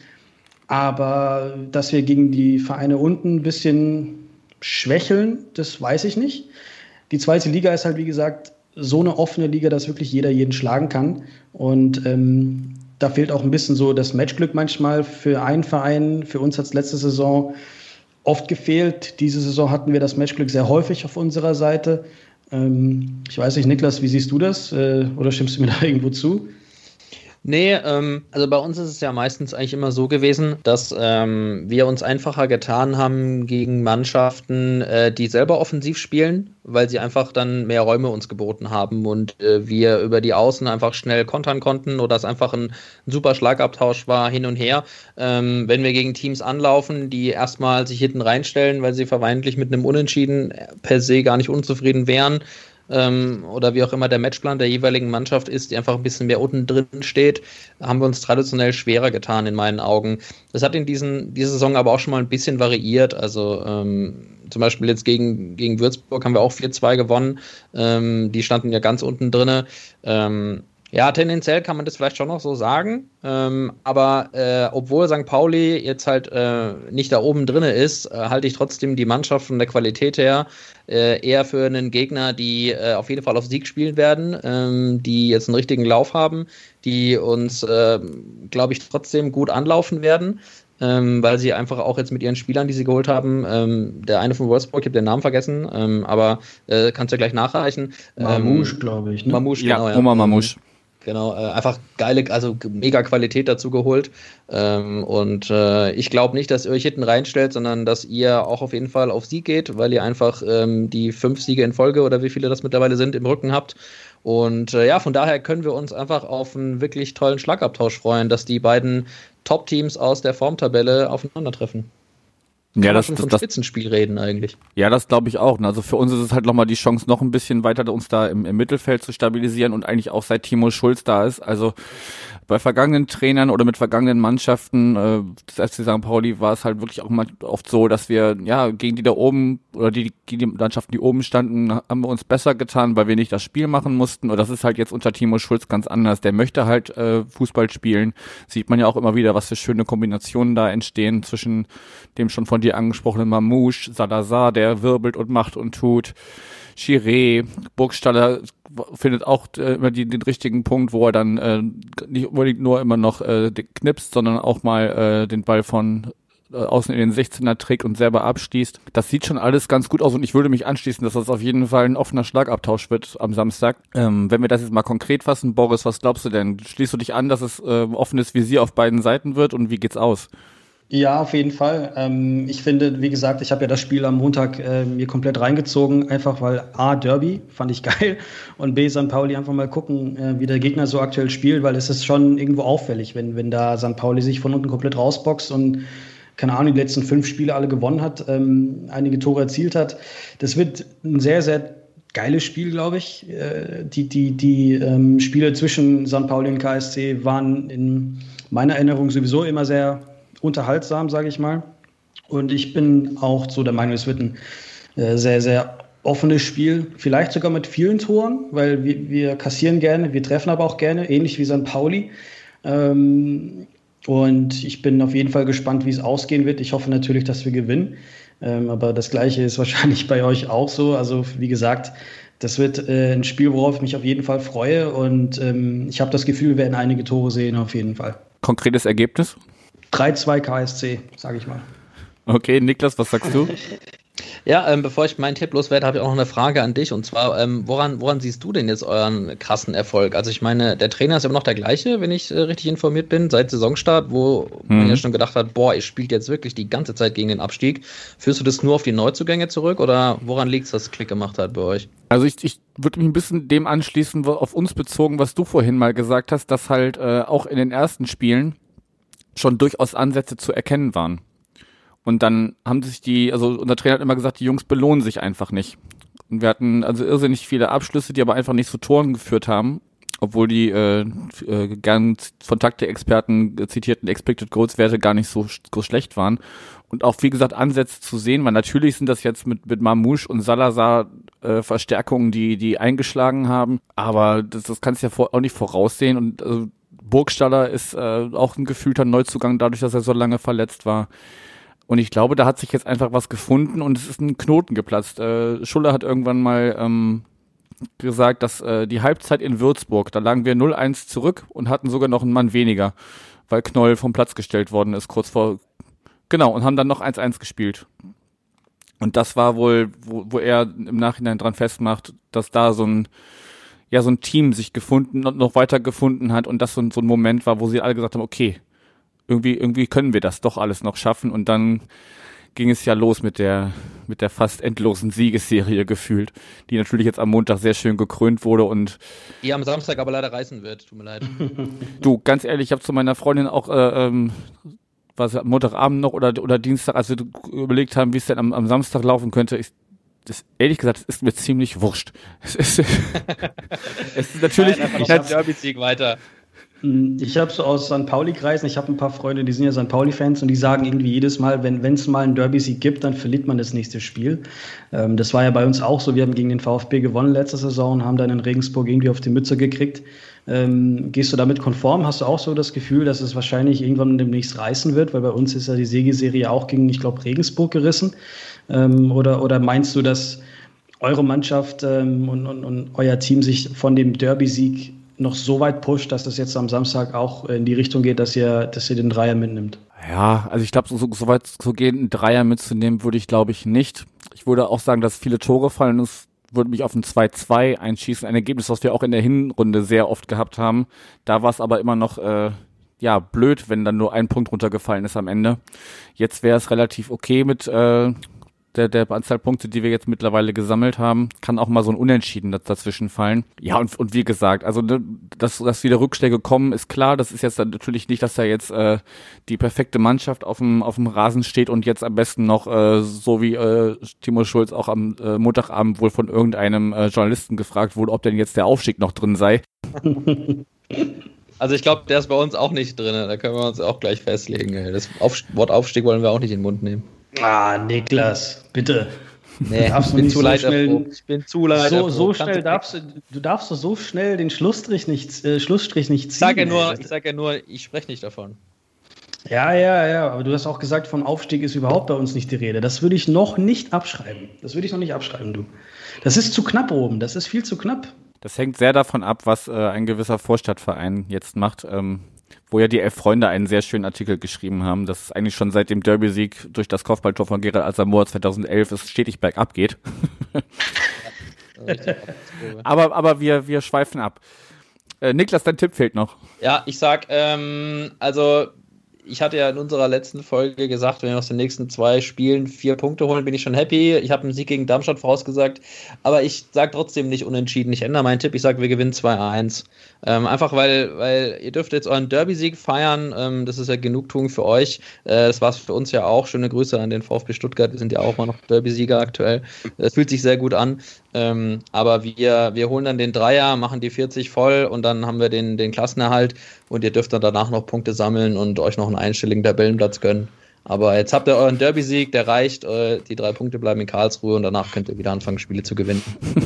Aber dass wir gegen die Vereine unten ein bisschen schwächeln, das weiß ich nicht. Die zweite Liga ist halt, wie gesagt, so eine offene Liga, dass wirklich jeder jeden schlagen kann. Und da fehlt auch ein bisschen so das Matchglück manchmal für einen Verein. Für uns hat es letzte Saison oft gefehlt. Diese Saison hatten wir das Matchglück sehr häufig auf unserer Seite. Ich weiß nicht, Niklas, wie siehst du das? Oder stimmst du mir da irgendwo zu? Nee, also bei uns ist es ja meistens eigentlich immer so gewesen, dass wir uns einfacher getan haben gegen Mannschaften, die selber offensiv spielen, weil sie einfach dann mehr Räume uns geboten haben und wir über die Außen einfach schnell kontern konnten oder es einfach ein super Schlagabtausch war hin und her. Wenn wir gegen Teams anlaufen, die erstmal sich hinten reinstellen, weil sie vermeintlich mit einem Unentschieden per se gar nicht unzufrieden wären, oder wie auch immer der Matchplan der jeweiligen Mannschaft ist, die einfach ein bisschen mehr unten drin steht, haben wir uns traditionell schwerer getan in meinen Augen. Das hat in dieser Saison aber auch schon mal ein bisschen variiert, also zum Beispiel jetzt gegen Würzburg haben wir auch 4-2 gewonnen, die standen ja ganz unten drinne. Ja, tendenziell kann man das vielleicht schon noch so sagen, aber obwohl St. Pauli jetzt halt nicht da oben drinne ist, halte ich trotzdem die Mannschaft von der Qualität her eher für einen Gegner, die auf jeden Fall auf Sieg spielen werden, die jetzt einen richtigen Lauf haben, die uns, glaube ich, trotzdem gut anlaufen werden, weil sie einfach auch jetzt mit ihren Spielern, die sie geholt haben, der eine von Wolfsburg, ich habe den Namen vergessen, aber kannst du ja gleich nachreichen. Mamouche, glaube ich. Ne? Mamouche, ja, genau, ja. Omar Mamouche. Genau, einfach geile, also mega Qualität dazu geholt. Und ich glaube nicht, dass ihr euch hinten reinstellt, sondern dass ihr auch auf jeden Fall auf Sieg geht, weil ihr einfach die 5 Siege in Folge oder wie viele das mittlerweile sind im Rücken habt. Und ja, von daher können wir uns einfach auf einen wirklich tollen Schlagabtausch freuen, dass die beiden Top-Teams aus der Formtabelle aufeinandertreffen. Ja, das von Spitzenspiel reden eigentlich. Ja, das glaube ich auch. Also für uns ist es halt nochmal die Chance, noch ein bisschen weiter uns da im Mittelfeld zu stabilisieren und eigentlich auch seit Timo Schulz da ist. Also bei vergangenen Trainern oder mit vergangenen Mannschaften des FC St. Pauli war es halt wirklich auch mal oft so, dass wir ja gegen die da oben oder gegen die Mannschaften, die oben standen, haben wir uns besser getan, weil wir nicht das Spiel machen mussten. Und das ist halt jetzt unter Timo Schulz ganz anders. Der möchte halt Fußball spielen. Sieht man ja auch immer wieder, was für schöne Kombinationen da entstehen zwischen dem schon von dir angesprochenen Mamouche, Salazar, der wirbelt und macht und tut, Chiré, Burgstaller findet auch immer den richtigen Punkt, wo er dann nicht unbedingt nur immer noch knipst, sondern auch mal den Ball von außen in den 16er trägt und selber abschließt. Das sieht schon alles ganz gut aus und ich würde mich anschließen, dass das auf jeden Fall ein offener Schlagabtausch wird am Samstag. Wenn wir das jetzt mal konkret fassen, Boris, was glaubst du denn? Schließt du dich an, dass es offenes Visier auf beiden Seiten wird und wie geht's aus? Ja, auf jeden Fall. Ich finde, wie gesagt, ich habe ja das Spiel am Montag mir komplett reingezogen, einfach weil A, Derby, fand ich geil, und B, St. Pauli einfach mal gucken, wie der Gegner so aktuell spielt, weil es ist schon irgendwo auffällig, wenn da St. Pauli sich von unten komplett rausboxt und, keine Ahnung, die letzten 5 Spiele alle gewonnen hat, einige Tore erzielt hat. Das wird ein sehr, sehr geiles Spiel, glaube ich. Die Spiele zwischen St. Pauli und KSC waren in meiner Erinnerung sowieso immer sehr unterhaltsam, sage ich mal. Und ich bin auch so der Meinung, es wird ein sehr, sehr offenes Spiel, vielleicht sogar mit vielen Toren, weil wir kassieren gerne, wir treffen aber auch gerne, ähnlich wie St. Pauli. Und ich bin auf jeden Fall gespannt, wie es ausgehen wird. Ich hoffe natürlich, dass wir gewinnen. Aber das Gleiche ist wahrscheinlich bei euch auch so. Also wie gesagt, das wird ein Spiel, worauf ich mich auf jeden Fall freue. Und ich habe das Gefühl, wir werden einige Tore sehen, auf jeden Fall. Konkretes Ergebnis? 3-2 KSC, sage ich mal. Okay, Niklas, was sagst du? Ja, bevor ich meinen Tipp loswerde, habe ich auch noch eine Frage an dich. Und zwar, woran siehst du denn jetzt euren krassen Erfolg? Also ich meine, der Trainer ist immer noch der gleiche, wenn ich richtig informiert bin, seit Saisonstart, wo man ja schon gedacht hat, boah, ihr spielt jetzt wirklich die ganze Zeit gegen den Abstieg. Führst du das nur auf die Neuzugänge zurück oder woran liegt es, dass es Klick gemacht hat bei euch? Also ich würde mich ein bisschen dem anschließen, auf uns bezogen, was du vorhin mal gesagt hast, dass halt auch in den ersten Spielen schon durchaus Ansätze zu erkennen waren. Und dann haben sich unser Trainer hat immer gesagt, die Jungs belohnen sich einfach nicht. Und wir hatten also irrsinnig viele Abschlüsse, die aber einfach nicht zu Toren geführt haben, obwohl die gern von Taktikexperten zitierten Expected Goals Werte gar nicht so schlecht waren. Und auch, wie gesagt, Ansätze zu sehen, weil natürlich sind das jetzt mit Mamouche und Salazar Verstärkungen, die eingeschlagen haben, aber das kannst du ja auch nicht voraussehen. Und Burgstaller ist auch ein gefühlter Neuzugang, dadurch, dass er so lange verletzt war. Und ich glaube, da hat sich jetzt einfach was gefunden und es ist ein Knoten geplatzt. Schuller hat irgendwann mal gesagt, dass die Halbzeit in Würzburg, da lagen wir 0-1 zurück und hatten sogar noch einen Mann weniger, weil Knoll vom Platz gestellt worden ist, kurz vor, genau, und haben dann noch 1-1 gespielt. Und das war wohl, wo er im Nachhinein dran festmacht, dass da so ein Team sich gefunden und noch weiter gefunden hat und das so ein Moment war, wo sie alle gesagt haben, okay, irgendwie können wir das doch alles noch schaffen und dann ging es ja los mit der fast endlosen Siegesserie gefühlt, die natürlich jetzt am Montag sehr schön gekrönt wurde und die am Samstag aber leider reißen wird, tut mir leid. Du, ganz ehrlich, ich habe zu meiner Freundin auch was Montagabend noch oder Dienstag, als wir überlegt haben, wie es denn am Samstag laufen könnte, ehrlich gesagt, es ist mir ziemlich wurscht. Es ist natürlich Derby-Sieg weiter. Ich habe so aus St. Pauli-Kreisen, ich habe ein paar Freunde, die sind ja St. Pauli-Fans und die sagen irgendwie jedes Mal, wenn es mal einen Derby-Sieg gibt, dann verliert man das nächste Spiel. Das war ja bei uns auch so, wir haben gegen den VfB gewonnen letzte Saison und haben dann in Regensburg irgendwie auf die Mütze gekriegt. Gehst du damit konform? Hast du auch so das Gefühl, dass es wahrscheinlich irgendwann demnächst reißen wird? Weil bei uns ist ja die Siegesserie auch gegen, ich glaube, Regensburg gerissen. Oder meinst du, dass eure Mannschaft und euer Team sich von dem Derby-Sieg noch so weit pusht, dass es jetzt am Samstag auch in die Richtung geht, dass ihr den Dreier mitnimmt? Ja, also ich glaube, so weit zu gehen, einen Dreier mitzunehmen, würde ich glaube ich nicht. Ich würde auch sagen, dass viele Tore fallen. Es würde mich auf ein 2-2 einschießen. Ein Ergebnis, was wir auch in der Hinrunde sehr oft gehabt haben. Da war es aber immer noch blöd, wenn dann nur ein Punkt runtergefallen ist am Ende. Jetzt wäre es relativ okay mit der Anzahl Punkte, die wir jetzt mittlerweile gesammelt haben, kann auch mal so ein Unentschieden dazwischen fallen. Ja, und wie gesagt, also dass wieder Rückschläge kommen, ist klar. Das ist jetzt natürlich nicht, dass da jetzt die perfekte Mannschaft auf dem Rasen steht und jetzt am besten noch, so wie Timo Schulz auch am Montagabend wohl von irgendeinem Journalisten gefragt wurde, ob denn jetzt der Aufstieg noch drin sei. Also ich glaube, der ist bei uns auch nicht drin. Da können wir uns auch gleich festlegen. Das Wort Aufstieg wollen wir auch nicht in den Mund nehmen. Ah, Niklas, bitte. Nee, ich bin zu leidfroh. Ich bin zu leidfroh. So schnell du darfst so schnell den Schlussstrich nicht ziehen. Ich sag ja nur, ich spreche nicht davon. Ja, aber du hast auch gesagt, vom Aufstieg ist überhaupt bei uns nicht die Rede. Das würde ich noch nicht abschreiben. Du. Das ist zu knapp oben, das ist viel zu knapp. Das hängt sehr davon ab, was ein gewisser Vorstadtverein jetzt macht, wo ja die 11 Freunde einen sehr schönen Artikel geschrieben haben, dass es eigentlich schon seit dem Derby-Sieg durch das Kopfballtor von Gerald Asamoah 2011 es stetig bergab geht. aber wir schweifen ab. Niklas, dein Tipp fehlt noch. Ja, ich sag, also ich hatte ja in unserer letzten Folge gesagt, wenn wir aus den nächsten 2 Spielen 4 Punkte holen, bin ich schon happy. Ich habe einen Sieg gegen Darmstadt vorausgesagt, aber ich sage trotzdem nicht unentschieden. Ich ändere meinen Tipp, ich sage, wir gewinnen 2-1. Einfach weil ihr dürft jetzt euren Derby-Sieg feiern, das ist ja Genugtuung für euch. Das war es für uns ja auch. Schöne Grüße an den VfB Stuttgart, wir sind ja auch mal noch Derby-Sieger aktuell. Das fühlt sich sehr gut an. Aber wir holen dann den Dreier, machen die 40 voll und dann haben wir den Klassenerhalt und ihr dürft dann danach noch Punkte sammeln und euch noch einen einstelligen Tabellenplatz gönnen. Aber jetzt habt ihr euren Derby-Sieg, der reicht, die 3 Punkte bleiben in Karlsruhe und danach könnt ihr wieder anfangen, Spiele zu gewinnen.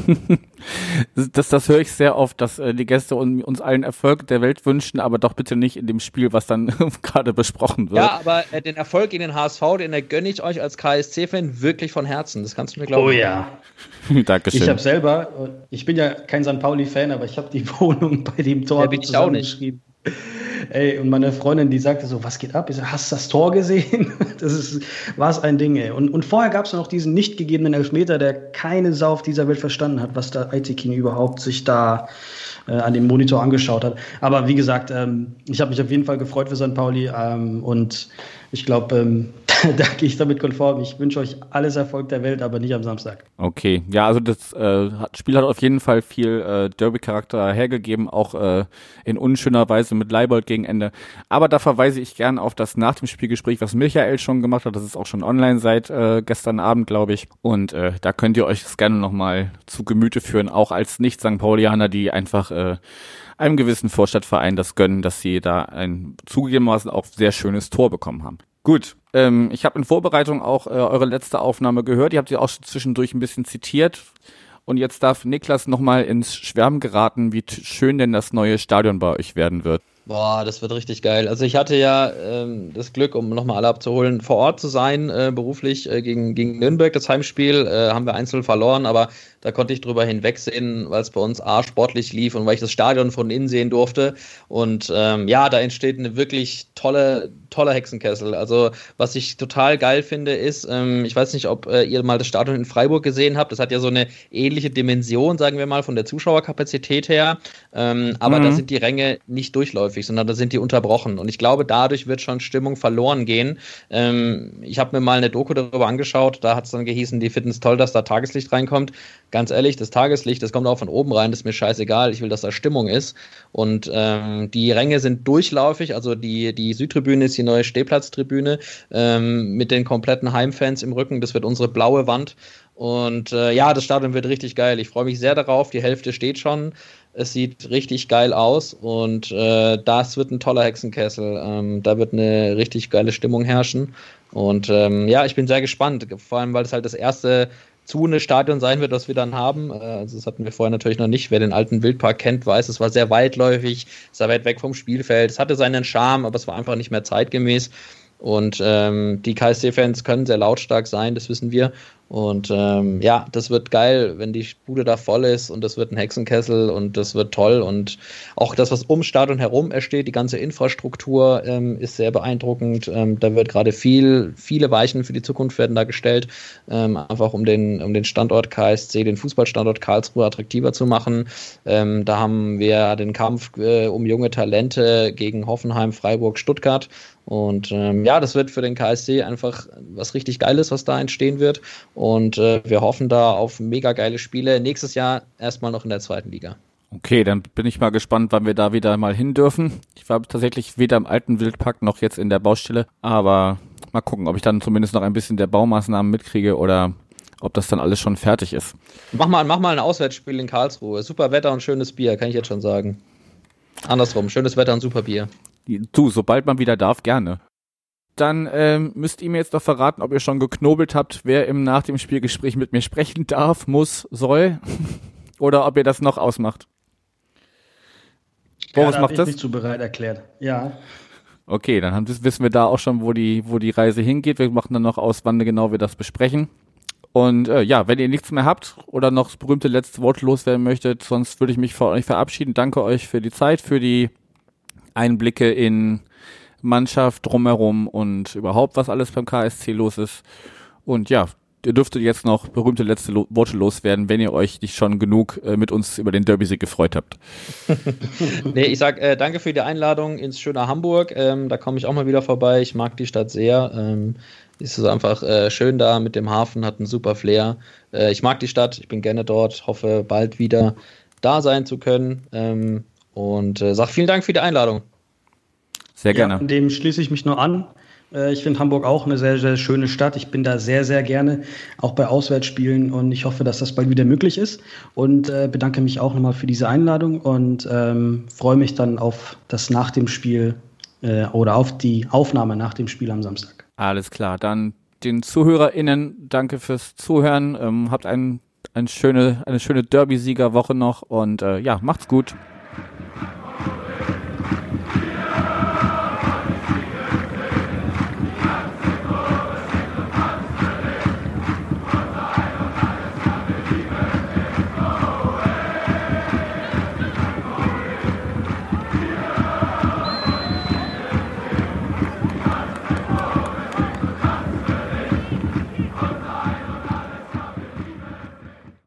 Das höre ich sehr oft, dass die Gäste uns allen Erfolg der Welt wünschen, aber doch bitte nicht in dem Spiel, was dann gerade besprochen wird. Ja, aber den Erfolg gegen den HSV, den gönne ich euch als KSC-Fan wirklich von Herzen. Das kannst du mir glauben. Oh ja. Dankeschön. Ich habe selber, ich bin ja kein St. Pauli-Fan, aber ich habe die Wohnung bei dem Tor zusammengeschrieben. Ey, und meine Freundin, die sagte so, was geht ab? Ich so, hast du das Tor gesehen? War es ein Ding, ey. Und vorher gab es noch diesen nicht gegebenen Elfmeter, der keine Sau auf dieser Welt verstanden hat, was der Aytekin überhaupt sich da an dem Monitor angeschaut hat. Aber wie gesagt, ich habe mich auf jeden Fall gefreut für St. Pauli und ich glaube, da gehe ich damit konform. Ich wünsche euch alles Erfolg der Welt, aber nicht am Samstag. Okay, ja, also das Spiel hat auf jeden Fall viel Derby-Charakter hergegeben, auch in unschöner Weise mit Leibold gegen Ende. Aber da verweise ich gern auf das nach dem Spielgespräch, was Michael schon gemacht hat. Das ist auch schon online seit gestern Abend, glaube ich. Und da könnt ihr euch das gerne nochmal zu Gemüte führen, auch als Nicht-St. Paulianer, die einfach einem gewissen Vorstadtverein das gönnen, dass sie da ein zugegebenermaßen auch sehr schönes Tor bekommen haben. Gut, ich habe in Vorbereitung auch eure letzte Aufnahme gehört. Ihr habt sie auch zwischendurch ein bisschen zitiert. Und jetzt darf Niklas nochmal ins Schwärmen geraten, wie schön denn das neue Stadion bei euch werden wird. Boah, das wird richtig geil. Also ich hatte ja das Glück, um nochmal alle abzuholen, vor Ort zu sein, beruflich gegen Nürnberg. Das Heimspiel haben wir 1-0 verloren, aber da konnte ich drüber hinwegsehen, weil es bei uns sportlich lief und weil ich das Stadion von innen sehen durfte. Und da entsteht eine wirklich toller Hexenkessel. Also was ich total geil finde ist, ich weiß nicht, ob ihr mal das Stadion in Freiburg gesehen habt. Das hat ja so eine ähnliche Dimension, sagen wir mal, von der Zuschauerkapazität her. Aber da sind die Ränge nicht durchläufig, sondern da sind die unterbrochen. Und ich glaube, dadurch wird schon Stimmung verloren gehen. Ich habe mir mal eine Doku darüber angeschaut. Da hat es dann gehießen, die finden es toll, dass da Tageslicht reinkommt. Ganz ehrlich, das Tageslicht, das kommt auch von oben rein, das ist mir scheißegal, ich will, dass da Stimmung ist. Und die Ränge sind durchläufig, also die Südtribüne ist die neue Stehplatztribüne mit den kompletten Heimfans im Rücken, das wird unsere blaue Wand. Und das Stadion wird richtig geil, ich freue mich sehr darauf, die Hälfte steht schon. Es sieht richtig geil aus und das wird ein toller Hexenkessel. Da wird eine richtig geile Stimmung herrschen. Und ich bin sehr gespannt, vor allem, weil es halt das erste Stadion sein wird, was wir dann haben. Also das hatten wir vorher natürlich noch nicht. Wer den alten Wildpark kennt, weiß, es war sehr weitläufig, es war weit weg vom Spielfeld. Es hatte seinen Charme, aber es war einfach nicht mehr zeitgemäß. Und die KSC-Fans können sehr lautstark sein, das wissen wir. Und das wird geil, wenn die Bude da voll ist und das wird ein Hexenkessel und das wird toll. Und auch das, was ums Stadion herum entsteht, die ganze Infrastruktur ist sehr beeindruckend. Da wird gerade viele Weichen für die Zukunft werden da gestellt, einfach um den Standort KSC, den Fußballstandort Karlsruhe attraktiver zu machen. Da haben wir den Kampf um junge Talente gegen Hoffenheim, Freiburg, Stuttgart. Und das wird für den KSC einfach was richtig Geiles, was da entstehen wird. Und wir hoffen da auf mega geile Spiele. Nächstes Jahr erstmal noch in der 2. Liga. Okay, dann bin ich mal gespannt, wann wir da wieder mal hin dürfen. Ich war tatsächlich weder im alten Wildpark noch jetzt in der Baustelle. Aber mal gucken, ob ich dann zumindest noch ein bisschen der Baumaßnahmen mitkriege oder ob das dann alles schon fertig ist. Mach mal ein Auswärtsspiel in Karlsruhe. Super Wetter und schönes Bier, kann ich jetzt schon sagen. Andersrum, schönes Wetter und super Bier. Du, sobald man wieder darf, gerne. Dann müsst ihr mir jetzt doch verraten, ob ihr schon geknobelt habt, wer nach dem Spielgespräch mit mir sprechen darf, muss, soll. Oder ob ihr das noch ausmacht. Boris macht das? Ich mich zu bereit erklärt. Ja. Okay, dann wissen wir da auch schon, wo die Reise hingeht. Wir machen dann noch aus, wann genau wir das besprechen. Und wenn ihr nichts mehr habt oder noch das berühmte letzte Wort loswerden möchtet, sonst würde ich mich von euch verabschieden. Danke euch für die Zeit, für die Einblicke in Mannschaft drumherum und überhaupt, was alles beim KSC los ist. Und ja, ihr dürftet jetzt noch berühmte letzte Worte loswerden, wenn ihr euch nicht schon genug mit uns über den Derby-Sieg gefreut habt. Nee, ich sag danke für die Einladung ins schöne Hamburg. Da komme ich auch mal wieder vorbei. Ich mag die Stadt sehr. Ist es einfach schön da mit dem Hafen, hat einen super Flair. Ich mag die Stadt, ich bin gerne dort, hoffe bald wieder da sein zu können. Und sag vielen Dank für die Einladung. Sehr gerne. Ja, dem schließe ich mich nur an. Ich finde Hamburg auch eine sehr, sehr schöne Stadt. Ich bin da sehr, sehr gerne, auch bei Auswärtsspielen. Und ich hoffe, dass das bald wieder möglich ist. Und bedanke mich auch nochmal für diese Einladung und freue mich dann auf das nach dem Spiel oder auf die Aufnahme nach dem Spiel am Samstag. Alles klar. Dann den ZuhörerInnen danke fürs Zuhören. Habt eine schöne Derby-Siegerwoche noch und macht's gut.